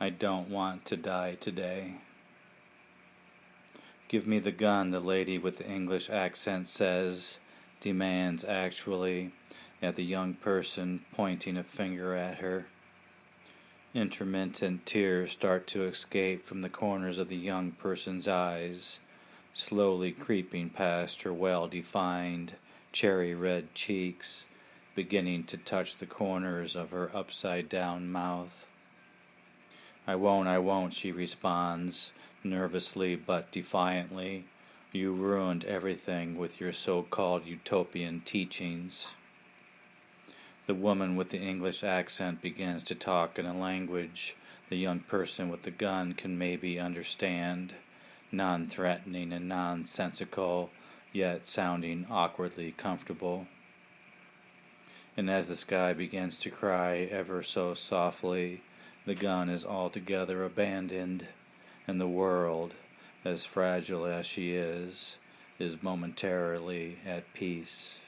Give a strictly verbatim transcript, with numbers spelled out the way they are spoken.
I don't want to die today. Give me the gun, the lady with the English accent says, demands actually, at the young person pointing a finger at her. Intermittent tears start to escape from the corners of the young person's eyes, slowly creeping past her well-defined, cherry-red cheeks, beginning to touch the corners of her upside-down mouth. I won't, I won't, she responds, nervously but defiantly. You ruined everything with your so-called utopian teachings. The woman with the English accent begins to talk in a language the young person with the gun can maybe understand, non-threatening and nonsensical, yet sounding awkwardly comfortable. And as the sky begins to cry ever so softly, the gun is altogether abandoned, and the world, as fragile as she is, is momentarily at peace.